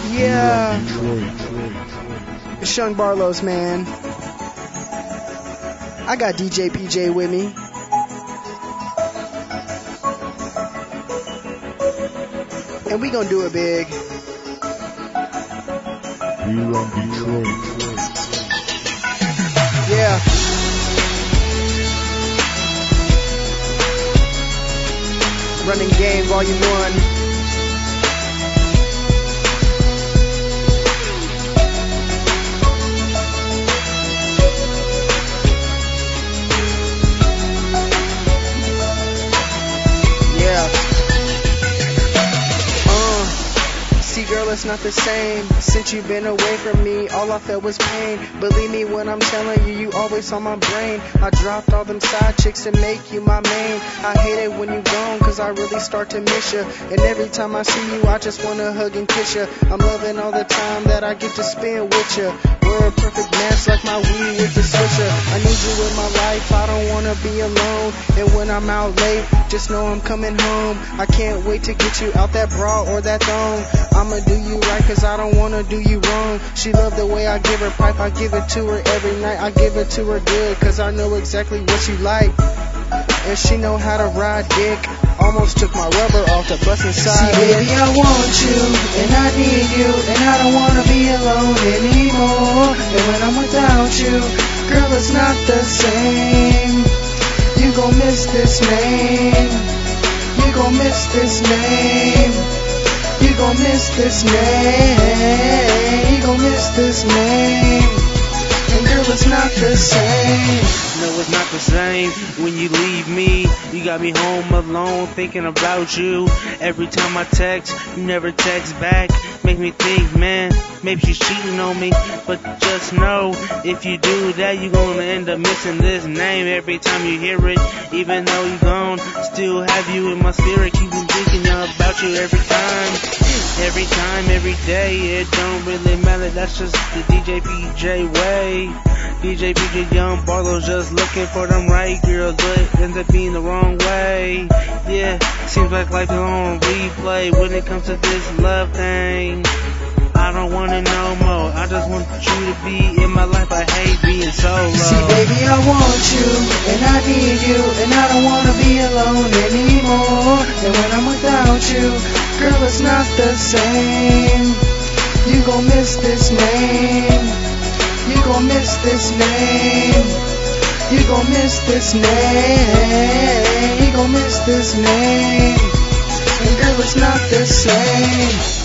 Yeah, it's Young Barlows, man. I got DJ PJ with me. And we gonna do it big. We run Detroit. Yeah. Running Game Volume 1. Girl, it's not the same. Since you've been away from me, all I felt was pain. Believe me when I'm telling you, you always on my brain. I dropped all them side chicks to make you my main. I hate it when you gone, cause I really start to miss you. And every time I see you, I just wanna hug and kiss you. I'm loving all the time that I get to spend with you. We're a perfect match like my weed with the switcher. I need you in my life, I don't wanna be alone. And when I'm out late, just know I'm coming home. I can't wait to get you out that bra or that thong. I'ma do you right cause I don't wanna do you wrong. She love the way I give her pipe, I give it to her every night. I give it to her good cause I know exactly what she like. And she know how to ride dick. Almost took my rubber off the bus inside. See baby, I want you and I need you, and I don't wanna be alone anymore. And when I'm without you, girl, it's not the same. You gon' miss this name. You gon' miss this name. You gon' miss this name. You gon' miss this name. And girl, it's not the same. No, it's not the same when you leave me. You got me home alone thinking about you. Every time I text, you never text back. Make me think, man, maybe she's cheating on me. But just know, if you do that, you're gonna end up missing this name every time you hear it. Even though you're gone, still have you in my spirit. Keep me thinking about you every time. Every time, every day, it don't really matter. That's just the DJ PJ way. DJ PJ Young Barlows just looking for them right girls, but it ends up being the wrong way. Yeah, seems like life is on replay when it comes to this love thing. I don't want it no more. I just want you to be in my life. I hate being solo. See baby, I want you and I need you, and I don't wanna be alone anymore. And when I'm without you, girl, it's not the same. You gon' miss this name. You gon' miss this name. You gon' miss this name. You gon' miss this name. And girl, it's not the same.